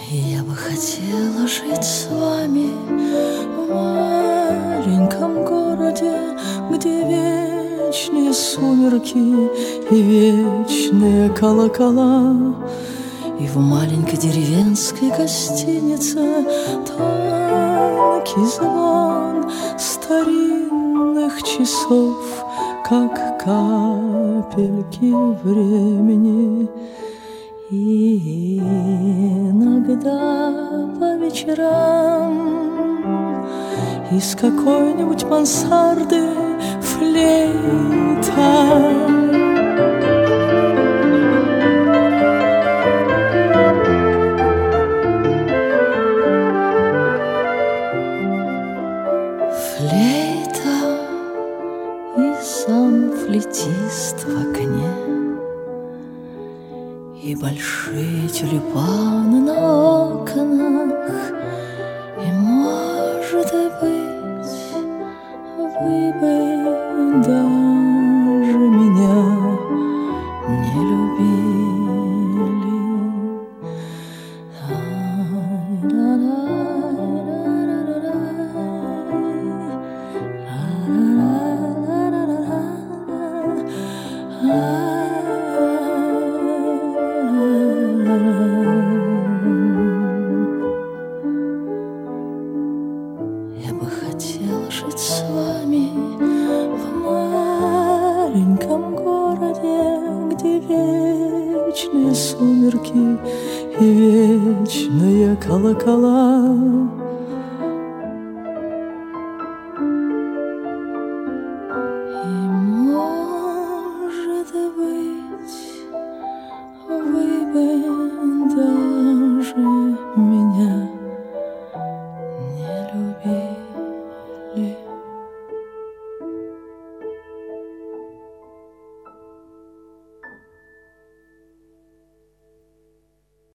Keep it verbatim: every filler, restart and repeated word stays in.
Я бы хотела жить с вами в маленьком городе, где вечные сумерки и вечные колокола, и в маленькой деревенской гостинице тонкий звон старинных часов, как капельки времени. И иногда по вечерам из какой-нибудь мансарды флейта флейта и сам флейтист в окне, и большие тюльпаны на окнах, и, может быть, вы бы даже меня не любили. Я бы хотела жить с вами в маленьком городе, где вечные сумерки и вечные колокола,